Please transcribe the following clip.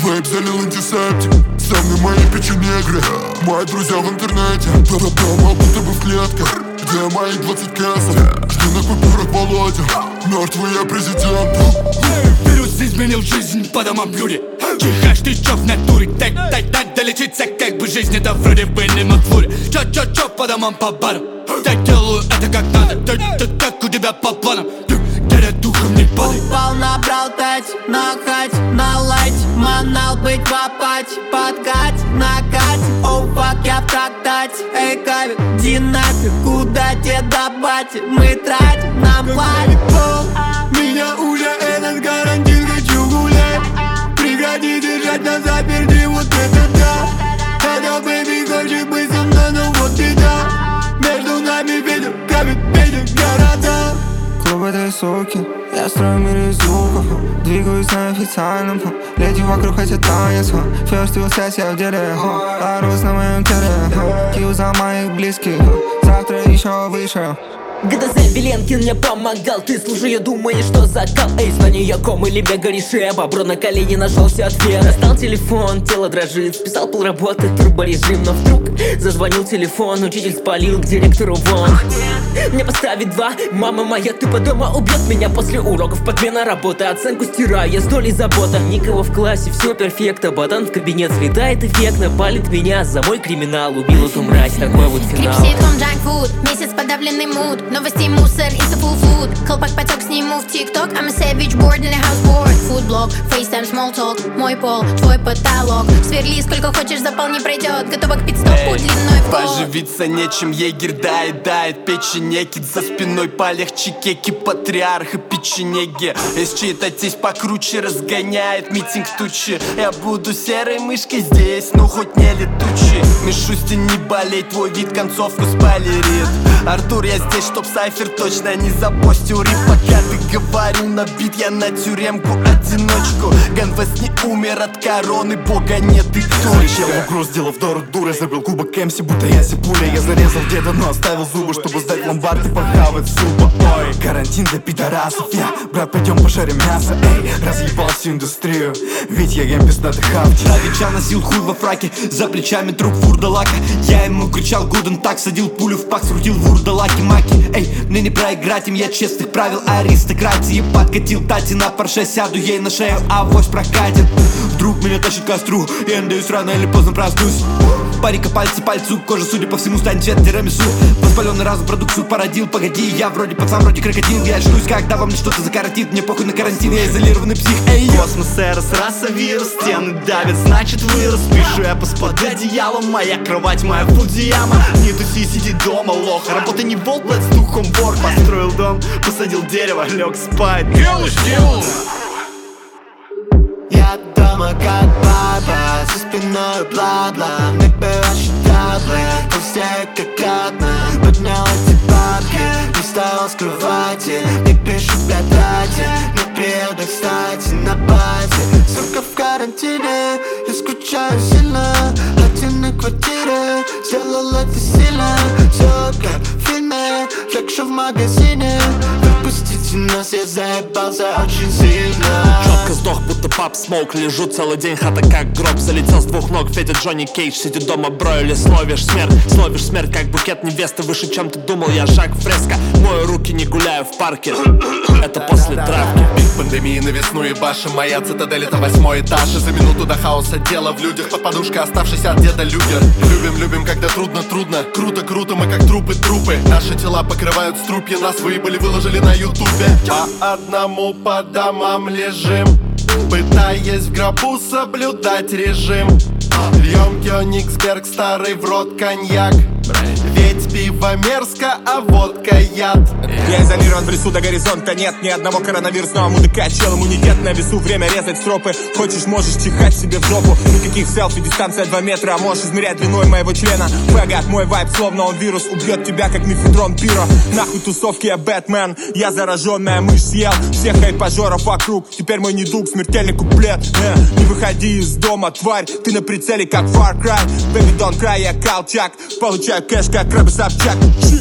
Вейп залил антисептик, со мной мои печенегры. Мои друзья в интернете, дома будто бы в клетках. Где мои 20 кэсов, жди на купюрах Володя. Мертвый я президент. Вирус изменил жизнь по домам Юри. Чихаешь ты чё в натуре? Так долечиться, как бы жизнь это вроде бы не Макфури. Чё по домам, по барам. Так делаю это как надо. Так у тебя по планам. Горя духом не падай. Упал, набрал 5, нахать, налать. Манал быть в апате, подкать, накать. Оу, фак, я в трактате. Эй, кавик, ди нафиг, куда тебе до бати? Мы тратим, нам платят. Меня уже этот карантин, хочу гулять. Прекрати держать на заперти, вот это да. Хотя, бэйби, хочешь быть со мной, ну вот и да. Между нами ветер, капит, ветер, города. Клуб этой суки, я строю мир из звуков. Двигаюсь на официальном, леди вокруг хотят танец. First you says я в деле, орус на моем теле. Кью за моих близких, завтра еще выше. ГДЗ Веленкин мне помогал. Ты слушай, я думаю, что закал. Эй, звоню ком или мега решеба. Бро на колени нашелся ответ. Достал телефон, тело дрожит. Списал полработы, турборежим. Но вдруг зазвонил телефон. Учитель спалил к директору вон. Мне поставить 2, мама моя тупо дома убьет меня. После уроков подмена работы. Оценку стираю, я с долей забота. Никого в классе, все перфекто. Ботан в кабинет слетает эффектно. Палит меня за мой криминал. Убил эту мразь, такой вот финал. Крипситрон, джанк-фуд, месяц подавленный муд. Новости, мусор, it's a full food. Колпак, поток, сниму в тикток. I'm a savage, bored in a houseboard. Foodblog, FaceTime, small talk. Мой пол, твой потолок. Сверли сколько хочешь, запал не пройдет. Готова к пидстопу, длиной в кол. Поживиться нечем, егерь доедает печенеги. За спиной полегче кеки, патриарха печенеги. Из чьей-то тесть покруче разгоняет митинг тучи. Я буду серой мышкой здесь, но хоть не летучий. Мишусти, не болей, твой вид концовку спойлерит. Артур, я здесь, чтоб сайфер точно не запостил рип. Пока ты говорю на бит, я на тюремку одиночку. Ганвест не умер от короны, бога нет и точка. Я в угроз, сделав дору дурой. Забил кубок МС, будто я сипуля. Я зарезал деда, но оставил зубы, чтобы сдать ломбард и похавать зуба. Ой, карантин для пидорасов. Я, брат, пойдем пожарим мясо. Эй, разъебал всю индустрию, ведь я ем пиздатый хавч. Вчера вечер носил хуй во фраке, за плечами труп вурдалака. Я ему кричал гуден так, садил пулю в пак, скрутил вурдалаки маки. Эй, мне не проиграть им, я честных правил аристократии. Подкатил тати на парше, сяду ей на шею, авось прокатит. Вдруг меня тащит к костру, я надеюсь, рано или поздно проснусь. Парика, пальцы, пальцу, кожа, судя по всему, станет цвет тирамису. Воспаленный разум продукцию породил, погоди, я вроде пацан, вроде крокодил. Я очнусь, когда во мне что-то закоротит, мне похуй на карантин, я изолированный псих. Эй, космос, эрос, раса, вирус, стены давят, значит вырос. Пишу я под одеялом, моя кровать, моя фудзияма. Не туси, сиди дома, лох, работа не волк, с духом вор. Построил дом, посадил дерево, лег спать. Я дома как папа, за спиной бла-бла. Не пивашь таблы, толстею как одна. Поднял эти бабки, не встал с кровати. Не пишу для трати, не приеду, кстати, на пати. Сука в карантине, я скучаю сильно. Отдельной квартиры, сделал это сильно. Все как в фильме, так что в магазине. Выпустите нас, я заебался очень сильно. Четко сдох, будто пап смоук. Лежу целый день, хата как гроб. Залетел с двух ног, Федя Джонни Кейдж. Сидит дома, бро, или словишь смерть, как букет невесты. Выше, чем ты думал, я Жак Фреско. Мою руки, не гуляю в парке. Это после травки. Пик пандемии на весну и баши. Моя цитадель, это 8 этаж. И за минуту до хаоса дело в людях. Под подушкой оставшийся от деда люгер. Любим, когда трудно. Круто, мы как трупы. Наши тела покрывают струпья. Нас выебали, выложили на ютубе. По одному по домам лежим, пытаясь в гробу соблюдать режим. Льем Кёнигсберг, старый в рот коньяк. Ведь пиво мерзко, а водка яд. Я изолирован в лесу, до горизонта нет ни одного коронавирусного мудака. Чел иммунитет на весу, время резать стропы. Хочешь, можешь чихать себе в жопу. Никаких селфи, дистанция 2 метра. Можешь измерять длиной моего члена. Фэгат, мой вайб, словно он вирус. Убьет тебя, как мефедрон пиро. Нахуй тусовки, я Бэтмен. Я зараженная мышь съел всех хайпажеров вокруг. Теперь мой недуг, смертельный куплет. Не выходи из дома, тварь. Ты на прицеле, как Far Cry. Baby, don't cry, я Калчак. Получаю кэш, как Рэб и Собчак.